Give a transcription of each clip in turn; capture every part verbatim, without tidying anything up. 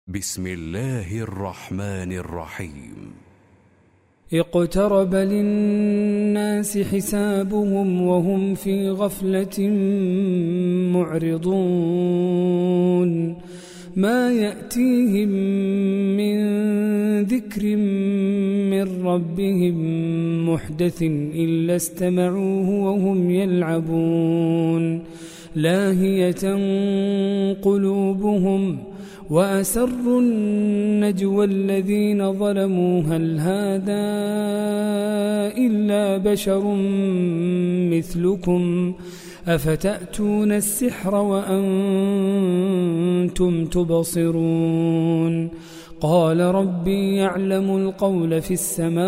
بسم الله الرحمن الرحيم. اقترب للناس حسابهم وهم في غفلة معرضون ما يأتيهم من ذكر من ربهم محدث إلا استمعوه وهم يلعبون لاهية قلوبهم وأسروا النجوى الذين ظلموا هل هذا إلا بشر مثلكم أفتأتون السحر وأنتم تبصرون قال ربي يعلم القول في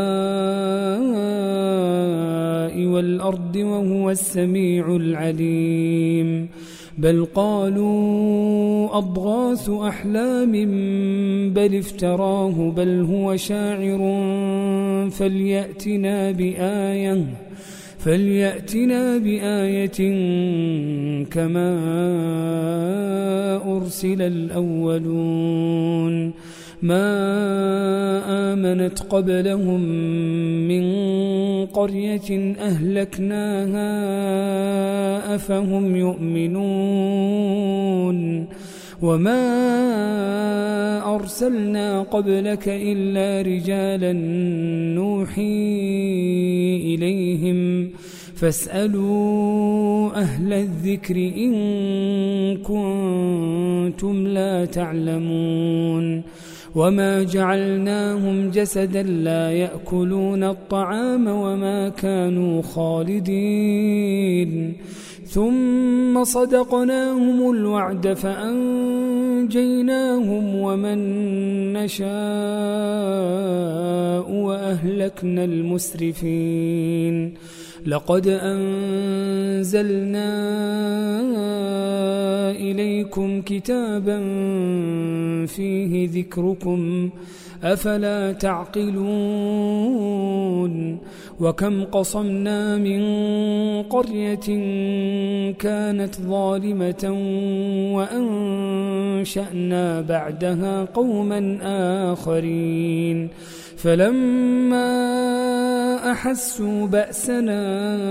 السماء والأرض وهو السميع العليم بل قالوا أضغاث أحلام بل افتراه بل هو شاعر فليأتنا بآية فليأتنا بآية كما أرسل الأولون ما آمنت قبلهم من قرية أهلكناها أفهم يؤمنون وما أرسلنا قبلك إلا رجالا نوحي إليهم فاسألوا أهل الذكر إن كنتم لا تعلمون وما جعلناهم جسدا لا يأكلون الطعام وما كانوا خالدين ثم صدقناهم الوعد فأنجيناهم ومن نشاء وأهلكنا المسرفين لقد أنزلنا إليكم كتابا فيه ذكركم أفلا تعقلون وكم قصمنا من قرية كانت ظالمة وأنشأنا بعدها قوما آخرين فلما أحسوا بأسنا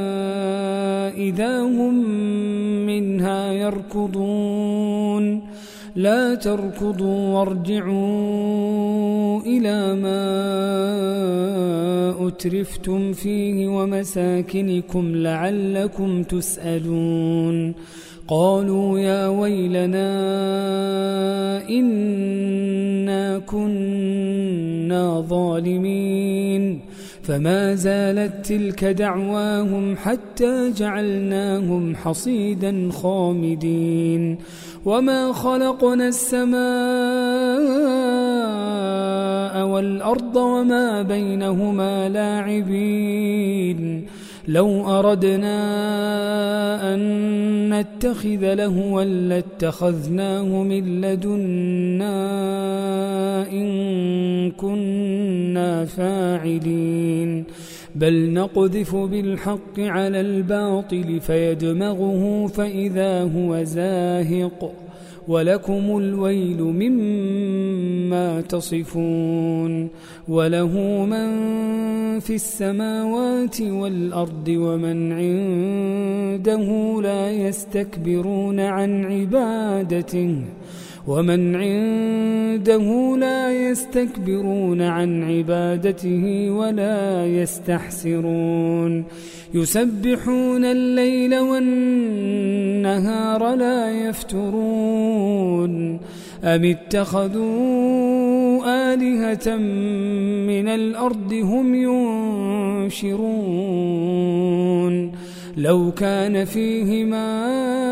إذا هم منها يركضون لا تركضوا وارجعوا إلى ما أترفتم فيه ومساكنكم لعلكم تسألون قالوا يا ويلنا إنا كنا ظالمين فما زالت تلك دعواهم حتى جعلناهم حصيدا خامدين وما خلقنا السماء والأرض وما بينهما لاعبين لو أردنا أن نتخذ لهوا لاتخذناه من لدنا إن كنا فاعلين بل نقذف بالحق على الباطل فيدمغه فإذا هو زاهق ولكم الويل مما تصفون وله من في السماوات والأرض ومن عنده لا يستكبرون عن عبادته ومن عنده لا يستكبرون عن عبادته ولا يستحسرون يسبحون الليل والنهار لا يفترون أم اتخذوا آلهة من الأرض هم ينشرون لو كان فيهما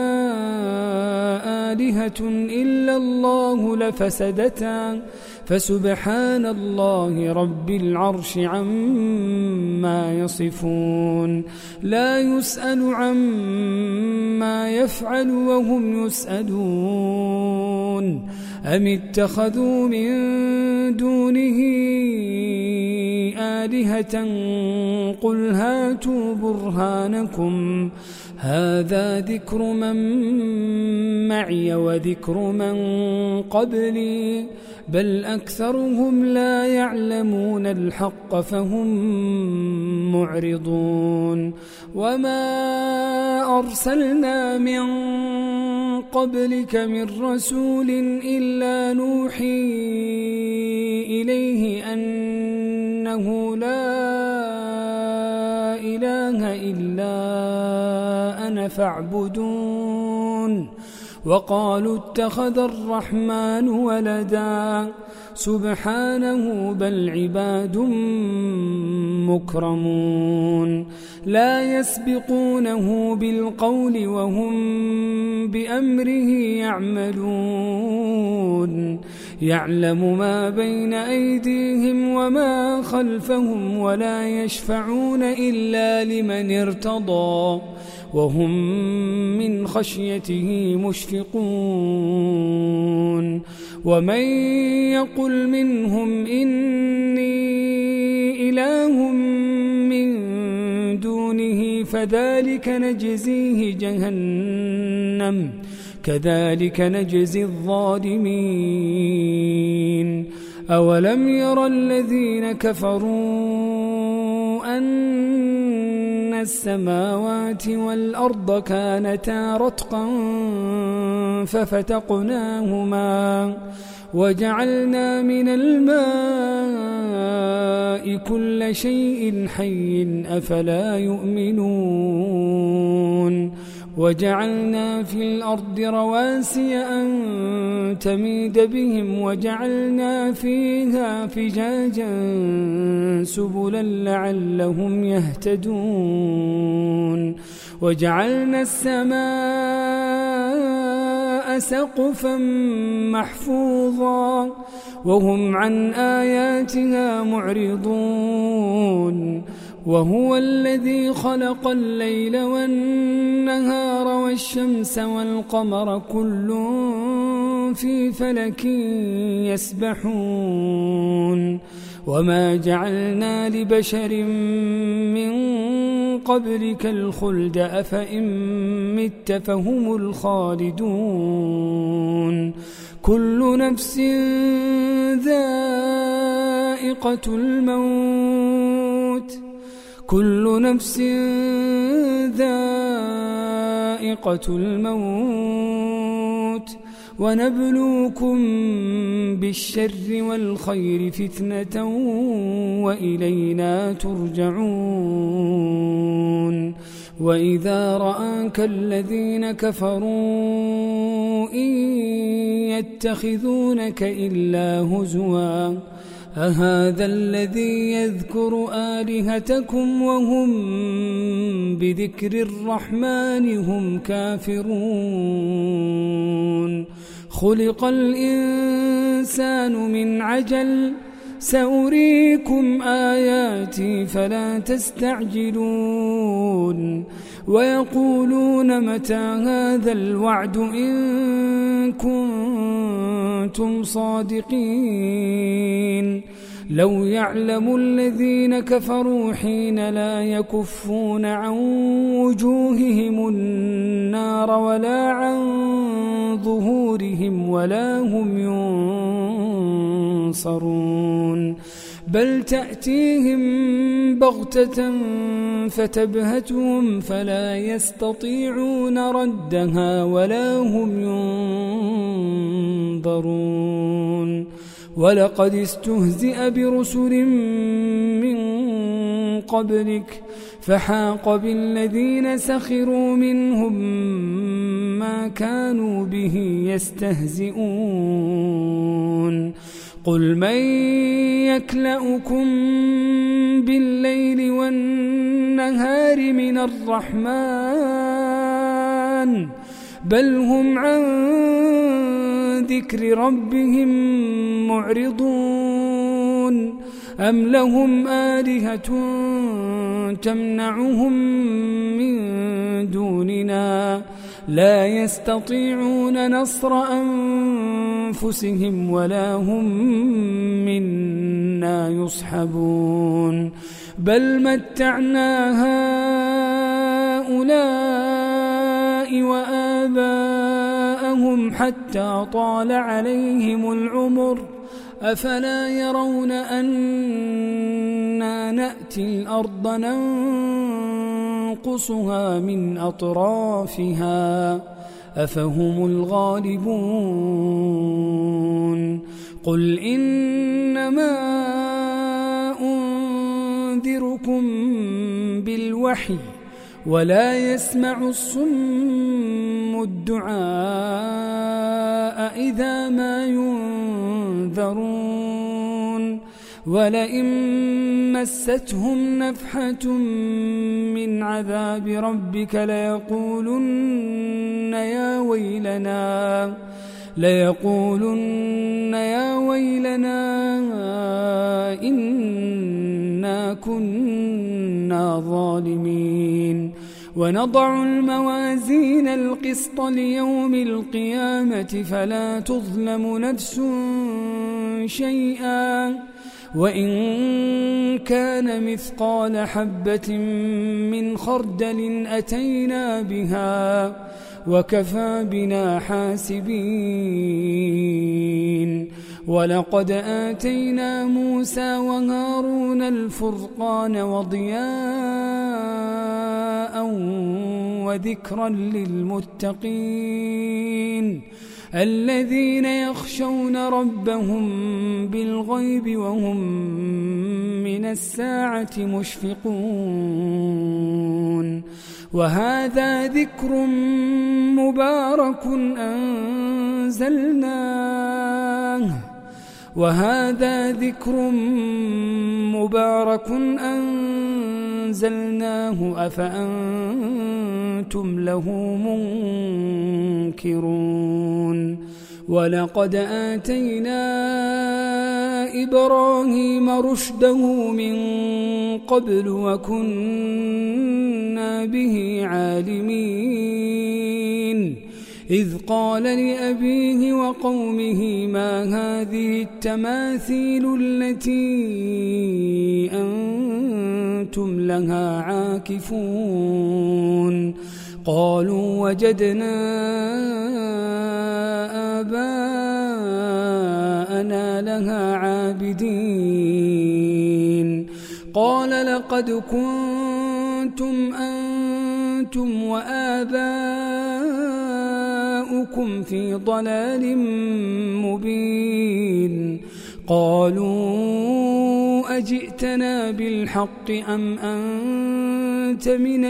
آلهة إلا الله لفسدتا فسبحان الله رب العرش عما يصفون لا يسأل عما يفعل وهم يسألون أم اتخذوا من دونه آلهة قل هاتوا برهانكم هذا ذكر من معي وذكر من قبلي بل أكثرهم لا يعلمون الحق فهم معرضون وما أرسلنا من قبلك من رسول إلا نوحي إليه أنه لا إله إلا أنا فاعبدون وقالوا اتخذ الرحمن ولدا سبحانه بل عباد مكرمون لا يسبقونه بالقول وهم بأمره يعملون يعلم ما بين أيديهم وما خلفهم ولا يشفعون إلا لمن ارتضى وهم من خشيته مشفقون ومن يقل منهم إني إله من دونه فذلك نجزيه جهنم كذلك نجزي الظالمين أولم يرى الذين كفروا أن السماوات والأرض كانتا رتقا ففتقناهما وجعلنا من الماء كل شيء حي أفلا يؤمنون وجعلنا في الأرض رواسي أن تميد بهم وجعلنا فيها فجاجا سبلا لعلهم يهتدون وجعلنا السماء سقفا محفوظا وهم عن آياتها معرضون وهو الذي خلق الليل والنهار والشمس والقمر كل في فلك يسبحون وما جعلنا لبشر من قبلك الخلد أفإن مت فهم الخالدون كل نفس ذائقة الموت كل نفس ذائقة الموت ونبلوكم بالشر والخير فتنة وإلينا ترجعون وإذا رآك الذين كفروا إن يتخذونك إلا هزوا أهذا الذي يذكر آلهتكم وهم بذكر الرحمن هم كافرون خلق الإنسان من عجل سأريكم آياتي فلا تستعجلون ويقولون متى هذا الوعد إن كنتم صادقين لو يعلم الذين كفروا حين لا يكفون عن وجوههم النار ولا عن ظهورهم ولا هم ينصرون بل تأتيهم بغتة فتبهتهم فلا يستطيعون ردها ولا هم ينظرون ولقد استهزئ برسل من قبلك فحاق بالذين سخروا منهم ما كانوا به يستهزئون قل من يكلؤكم بالليل والنهار من الرحمن بل هم عن ذكر ربهم معرضون أم لهم آلهة تمنعهم من دوننا لا يستطيعون نصر أنفسهم ولا هم منا يصحبون بل متعنا هؤلاء وآباءهم حتى طال عليهم العمر أفلا يرون أنا نأتي الأرض ننقصها من أطرافها أفهم الغالبون قل إنما أنذركم بالوحي ولا يسمع الصم الدعاء إذا ما ينذرون ولئن مستهم نفحة من عذاب ربك ليقولن يا ويلنا ليقولن يا ويلنا إنا كنا ظالمين ونضع الموازين القسط ليوم القيامة فلا تظلم نفس شيئا وإن كان مثقال حبة من خردل أتينا بها وكفى بنا حاسبين ولقد آتينا موسى وهارون الفرقان وضياء وذكرا للمتقين الذين يخشون ربهم بالغيب وهم من الساعة مشفقون وهذا ذكر مبارك أنزلناه وهذا ذكر مبارك أنزلناه أفأنتم له منكرون ولقد آتينا إبراهيم رشده من قبل وكنا به عالمين إذ قال لأبيه وقومه ما هذه التماثيل التي أنتم لها عاكفون قالوا وجدنا آباءنا لها عابدين قال لقد كنتم أنتم وآباؤكم في ضلال مبين قالوا أجئتنا بالحق أم أنت من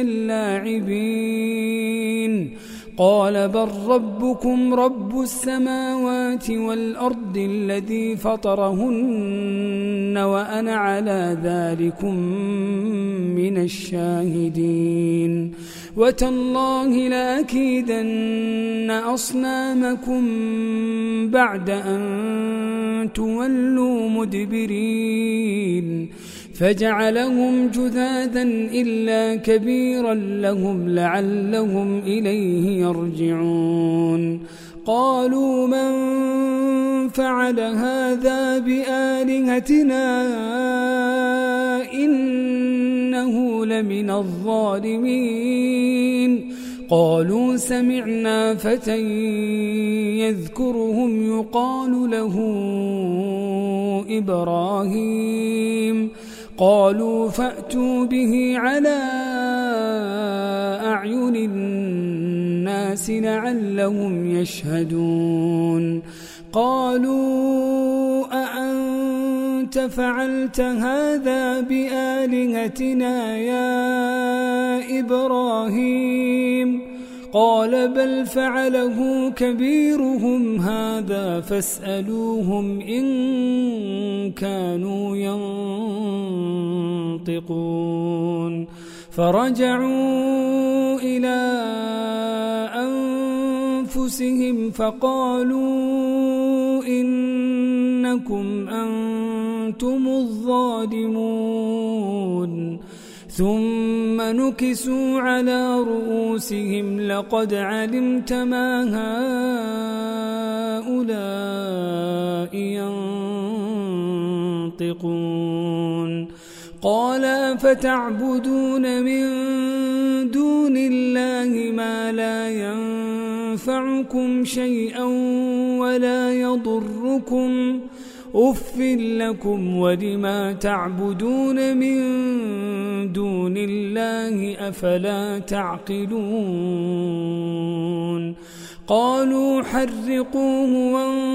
اللاعبين قال بل ربكم رب السماوات والأرض الذي فطرهن وأنا على ذلكم من الشاهدين وتالله لأكيدن أصنامكم بعد أن تولوا مدبرين فجعلهم جذاذا إلا كبيرا لهم لعلهم إليه يرجعون قالوا من فعل هذا بآلهتنا إنه لمن الظالمين قالوا سمعنا فتى يذكرهم يقال له إبراهيم قالوا فأتوا به على أعين الناس لعلهم يشهدون قالوا أأنت فعلت هذا بآلهتنا يا إبراهيم قال بل فعله كبيرهم هذا فاسألوهم إن كانوا ينطقون فرجعوا إلى أنفسهم فقالوا إنكم أنتم الظالمون ثم نكسوا على رؤوسهم لقد علمت ما هؤلاء ينطقون قال فتعبدون من دون الله ما لا ينفعكم شيئا ولا يضركم أف لكم ولما تعبدون من دون الله أفلا تعقلون قالوا حرقوه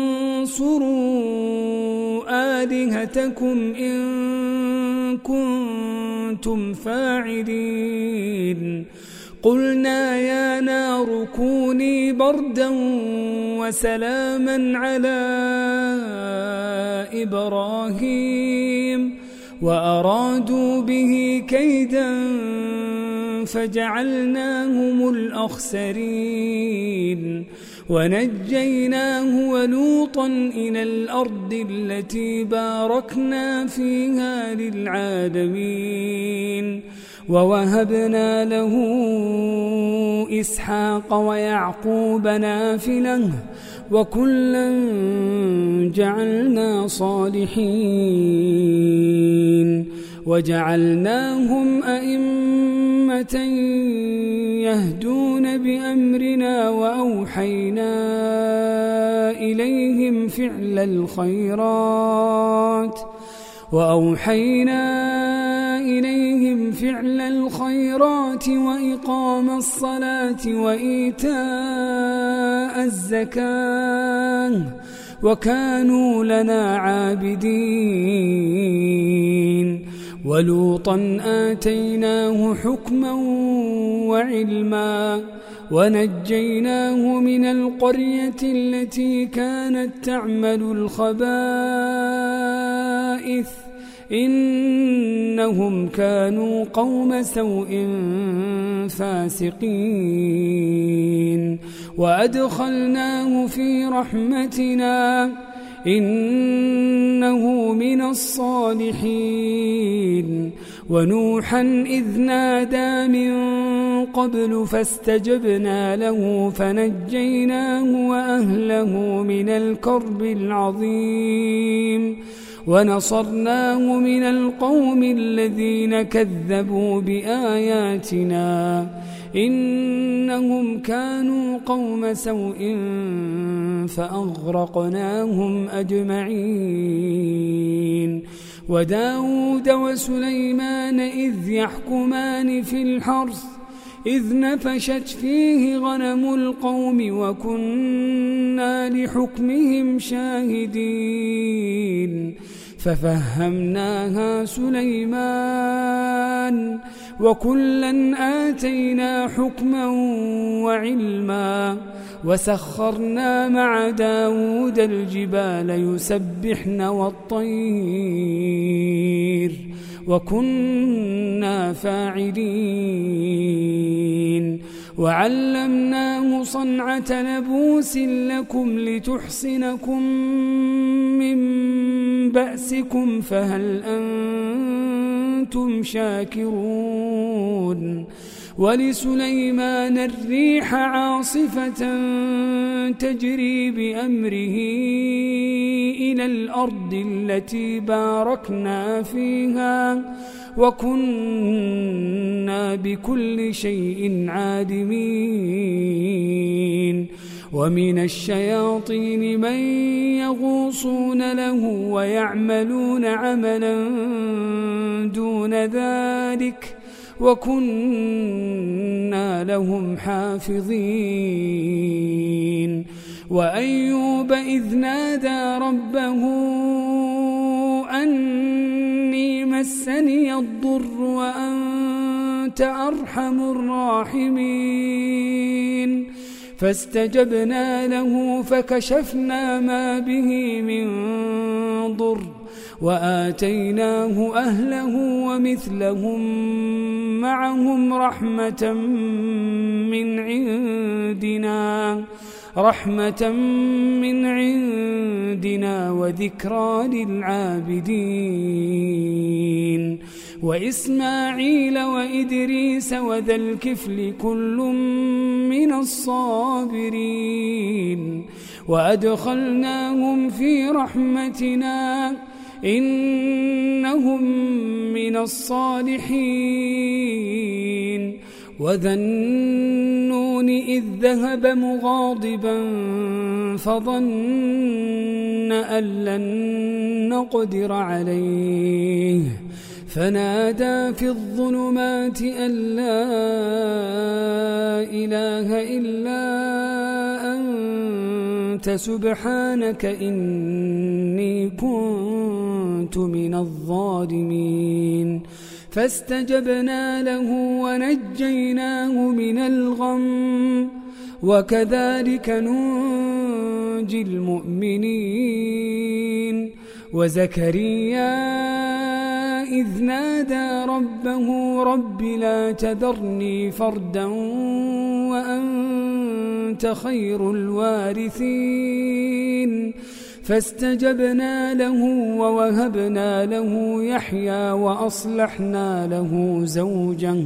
وانصروا آلهتكم إن كنتم فاعلين قلنا يا نار كوني بردا وسلاما على إبراهيم وأرادوا به كيدا فجعلناهم الأخسرين ونجيناه ولوطا إلى الأرض التي باركنا فيها للعالمين ووهبنا له إسحاق ويعقوب نافلة وكلا جعلنا صالحين وجعلناهم أئمة يهدون بأمرنا وأوحينا إليهم فعل الخيرات وأوحينا إليهم فعل الخيرات وإقام الصلاة وإيتاء الزكاة وكانوا لنا عابدين ولوطا آتيناه حكما وعلما ونجيناه من القرية التي كانت تعمل الخبائث إنهم كانوا قوم سوء فاسقين وأدخلناه في رحمتنا إنه من الصالحين ونوحا إذ نادى من قبل فاستجبنا له فنجيناه وأهله من الكرب العظيم ونصرناه من القوم الذين كذبوا بآياتنا إنهم كانوا قوم سوء فأغرقناهم أجمعين وداود وسليمان إذ يحكمان في الحرث إذ نفشت فيه غنم القوم وكنا لحكمهم شاهدين ففهمناها سليمان وكلا آتينا حكما وعلما وسخرنا مع داود الجبال يسبحن والطير وكنا فاعلين وعلمناه صنعة لبوس لكم لتحصنكم من بأسكم فهل أنتم شاكرون ولسليمان الريح عاصفة تجري بأمره إلى الأرض التي باركنا فيها وكنا بكل شيء عالمين ومن الشياطين من يغوصون له ويعملون عملا دون ذلك وكنا لهم حافظين وأيوب إذ نادى ربه أني مسني الضر وأنت أرحم الراحمين فاستجبنا له فكشفنا ما به من ضر وآتيناه أهله ومثلهم معهم رحمة من عندنا رحمة من عندنا وذكرى للعابدين وإسماعيل وإدريس وذا الكفل كل من الصابرين وأدخلناهم في رحمتنا إنهم من الصالحين وذا النون إذ ذهب مغاضبا فظن أن لن نقدر عليه فنادى في الظلمات أن لا إله إلا أنت سبحانك إني كنت من الظالمين فاستجبنا له ونجيناه من الغم وكذلك ننجي المؤمنين وزكريا إذ نادى ربه رب لا تذرني فردا وأنت خير الوارثين فاستجبنا له ووهبنا له يحيى وأصلحنا له زوجه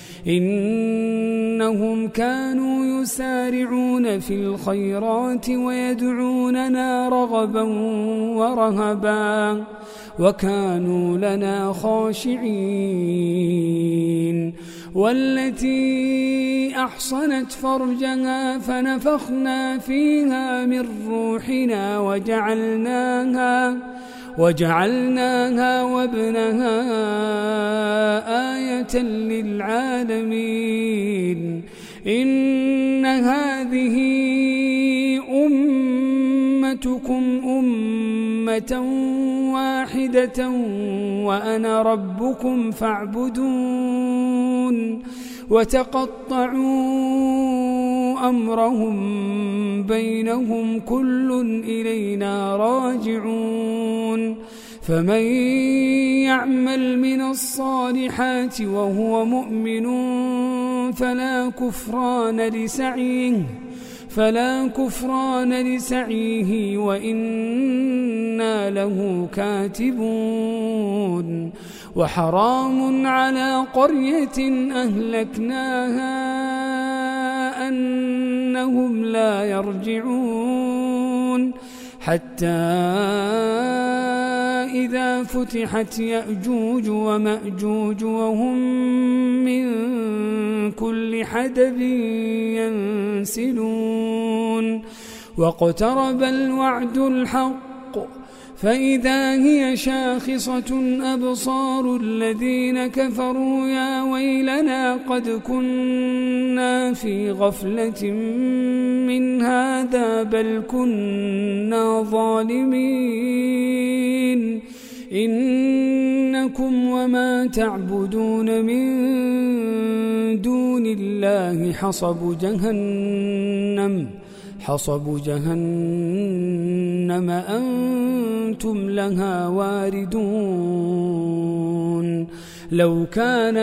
إنهم كانوا يسارعون في الخيرات ويدعوننا رغبا ورهبا وكانوا لنا خاشعين والتي أحصنت فرجها فنفخنا فيها من روحنا وجعلناها وجعلناها وابنها آية للعالمين إن هذه أمتكم أمة واحدة وأنا ربكم فاعبدون وتقطعوا أمرهم بينهم كل إلينا راجعون فمن يعمل من الصالحات وهو مؤمن فلا كفران لسعيه فلا كفران لسعيه وإنا له كاتبون وحرام على قرية أهلكناها أنهم لا يرجعون حتى إذا فتحت يأجوج ومأجوج وهم من كل حدب ينسلون واقترب الوعد الحق فإذا هي شاخصة أبصار الذين كفروا يا ويلنا قد كنا في غفلة من هذا بل كنا ظالمين إنكم وما تعبدون من دون الله حصب جهنم حصب جهنم أنتم لها واردون لو كان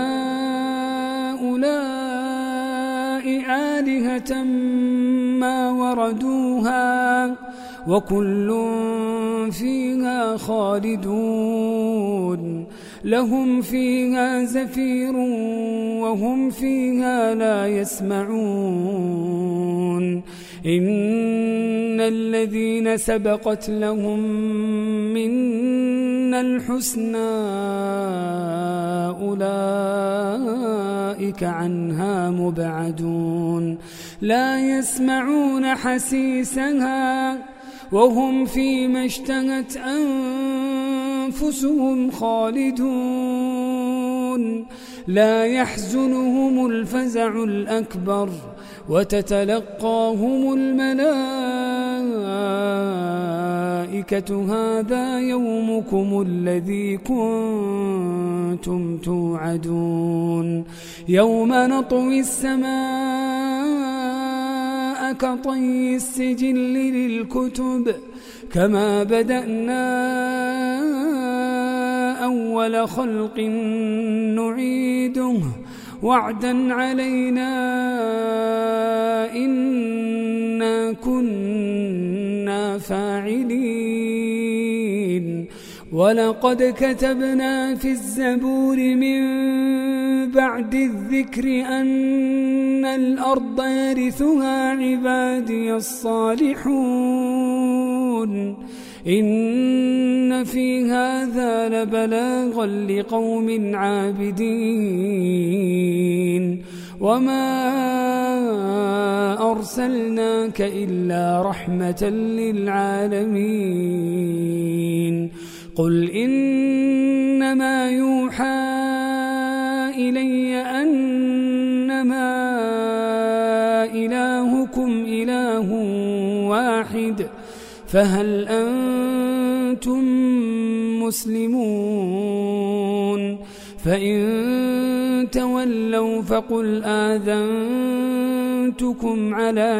هؤلاء آلهة ما وردوها وكل فيها خالدون لهم فيها زفير وهم فيها لا يسمعون إن الذين سبقت لهم منا الحسنى أولئك عنها مبعدون لا يسمعون حسيسها وهم فيما اشتهت أنفسهم خالدون لا يحزنهم الفزع الأكبر وتتلقاهم الملائكة هذا يومكم الذي كنتم توعدون يوم نطوي السماء كطي السجل للكتب كما بدأنا أول خلق نعيده وعدا علينا إنا إنا كنا فاعلين ولقد كتبنا في الزبور من بعد الذكر أن الأرض يرثها عبادي الصالحون إن في هذا لبلاغا لقوم عابدين وما أرسلناك إلا رحمة للعالمين قل إنما يوحى إلي أنما إلهكم إله واحد فهل أنتم مسلمون فإن تولوا فقل آذنتكم على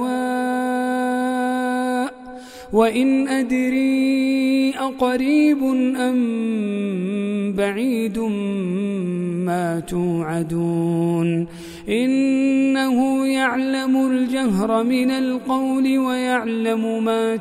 سواء وإن أدري أقريب أم بعيد ما توعدون إنه يعلم الجهر من القول ويعلم ما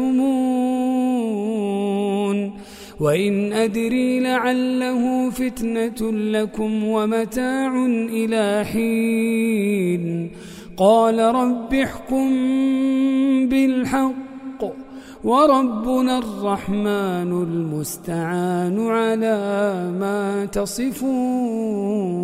تكتمون وإن أدري لعله فتنة لكم ومتاع إلى حين قال رب احكم بالحق وربنا الرحمن المستعان على ما تصفون.